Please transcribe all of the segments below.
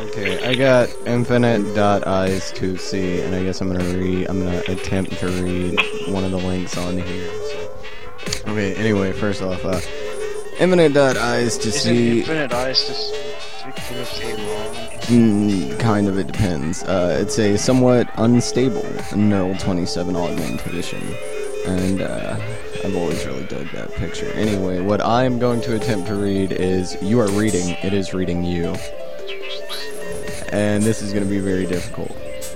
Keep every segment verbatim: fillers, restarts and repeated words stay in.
Okay, I got infinite.eyes two c, and I guess I'm gonna read, I'm gonna attempt to read one of the links on here. So. Okay, anyway, first off, uh, infinite.eyes to see. Infinite eyes to see long? Mm, kind of, it depends. Uh, it's a somewhat unstable neural twenty-seven augmentation, and uh, I've always really dug that picture. Anyway, what I'm going to attempt to read is, you are reading, it is reading you. And this is going to be very difficult.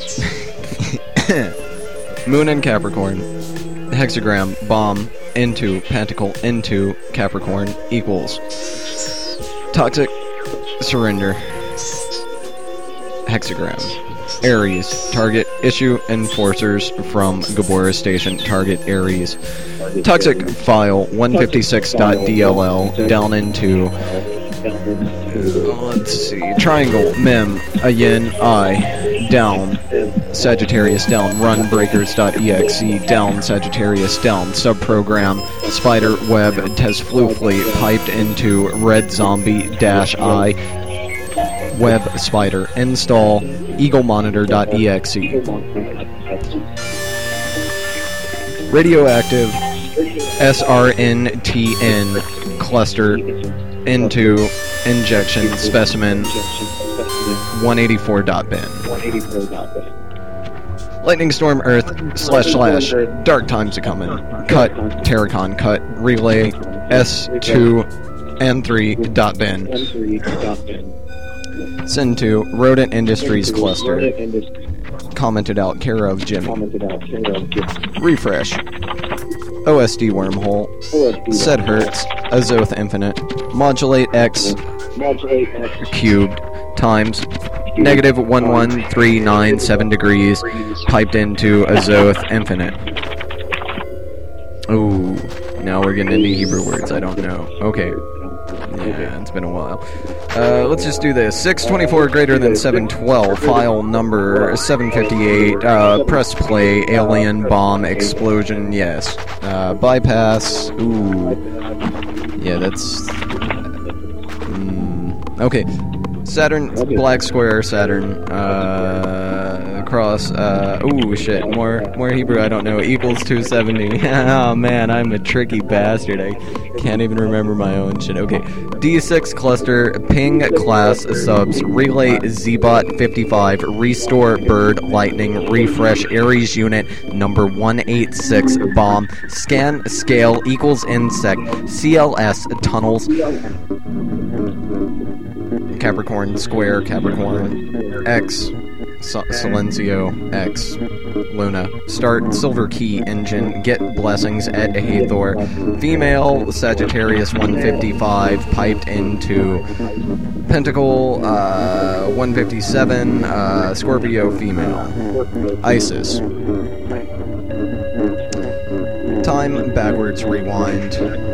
Moon and Capricorn. Hexagram, bomb, into, pentacle, into, Capricorn, equals. Toxic, surrender. Hexagram. Aries, target, issue, enforcers from Gabora Station, target Aries. Toxic file, one fifty-six dot D L L, down into... Let's see. Triangle, mem, ayin, I, down, Sagittarius, down, run, breakers.exe, down, Sagittarius, down, subprogram, spider, web, tesflufly, piped into, red zombie, dash, I, web, spider, install, eaglemonitor.exe. Radioactive, S R N T N, cluster, into injection specimen one eighty-four dot bin. Lightning storm earth slash slash dark times a comin'. Cut Terracon cut relay S two and three dot bin. Send to rodent industries cluster. Commented out care of Jimmy. Refresh. O S D wormhole. Said Hertz. Azoth infinite. Modulate X cubed times negative one one three nine seven degrees piped into Azoth infinite. Ooh, now we're getting into Hebrew words. I don't know. Okay. Yeah, it's been a while. Uh, let's just do this. six twenty-four greater than seven twelve. File number seven fifty-eight. Uh, press play. Alien bomb explosion. Yes. Uh, bypass. Ooh. Yeah, that's... Mm, okay. Saturn, black square, Saturn, uh, cross, uh, ooh, shit, more, more Hebrew, I don't know, equals two seventy. Oh, man, I'm a tricky bastard, I can't even remember my own shit. Okay, D six cluster, ping class subs, relay Zbot fifty-five, restore bird, lightning, refresh, Aries unit, number one eighty-six, bomb, scan, scale, equals insect, C L S, tunnels, Capricorn, square, Capricorn, X, so Silencio, X, Luna, start, silver key, engine, get blessings, Ed Hathor, female, Sagittarius one fifty-five, piped into Pentacle, uh, one fifty-seven, uh, Scorpio, female, Isis, time, backwards, rewind,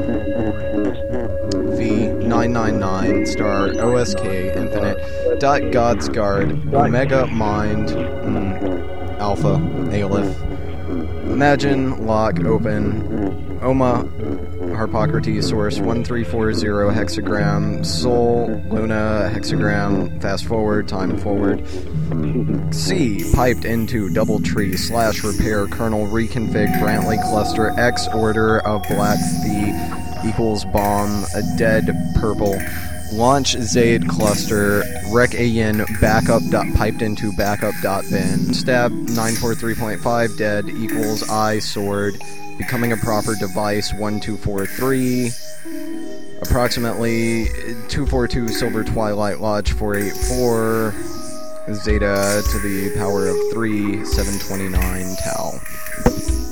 V nine nine nine star O S K infinite dot God's Guard Omega Mind mm, Alpha Aleph Imagine lock open Oma Harpocrates source one three four zero hexagram Sol Luna hexagram fast forward time forward C piped into double tree slash repair kernel reconfig Brantley cluster X order of black the equals bomb, a dead purple, launch Zaid cluster, rec ayin, backup dot piped into backup dot bin, stab nine forty-three point five dead equals I sword, becoming a proper device one two four three, approximately two forty-two silver twilight lodge four eighty-four, zeta to the power of three seven twenty-nine tau.